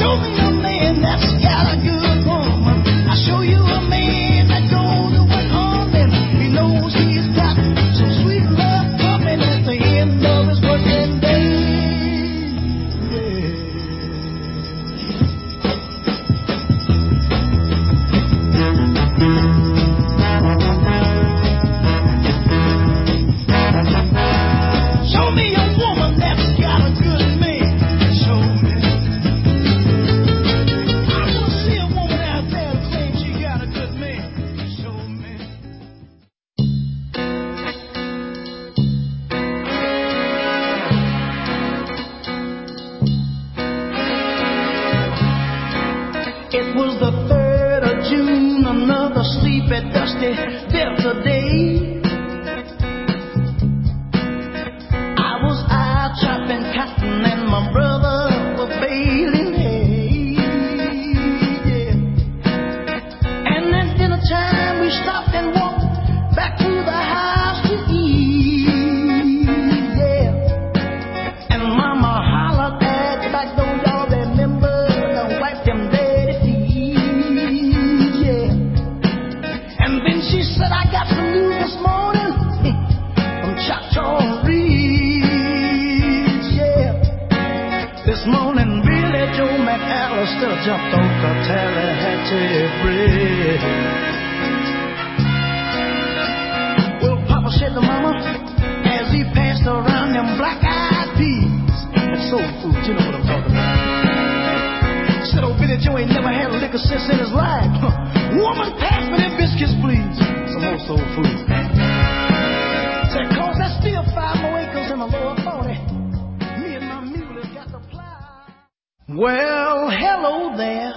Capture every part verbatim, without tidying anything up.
It was the third of June, another sleepy, dusty Delta day. I was out chopping cotton and my brother was baling hay. Yeah. And at dinner time we stopped and walked back to the house to eat. Yeah. And Mama hollered at the back door, y'all remember to wipe them dirty feet. She said, I got some news this morning from Choctaw Ridge, yeah. This morning, Billy Joe McAllister jumped off the Tallahatchie Bridge. Well, Papa said to Mama, as he passed around them black-eyed peas, that's soul food, you know what I'm talking about. Said, oh, Billy Joe ain't never had a lick of sense in his life. Woman, pass me them biscuits, please. Some more soul food. Said, cause there's still five more acres in the lower forty. Me and my mule has got to plow. Well, hello there.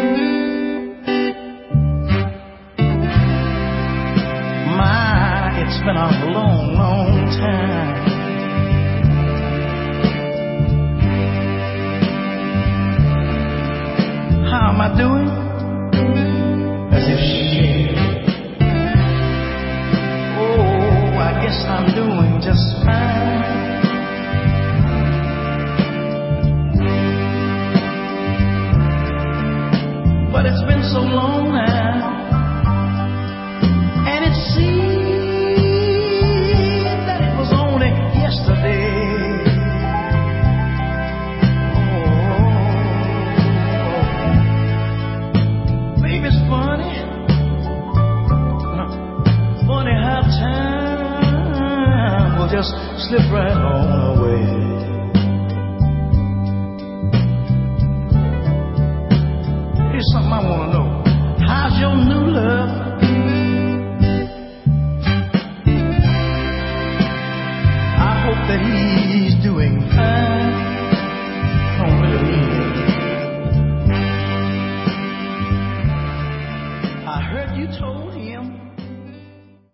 My, it's been a long, long time. How am I doing? As if she cared. Oh, I guess I'm doing just fine. But it's been so long now, and it seems that it was only yesterday. Just slip right on away. Here's something I want to know. How's your new love? I hope that he's doing fine. Don't really mean it. I heard you told him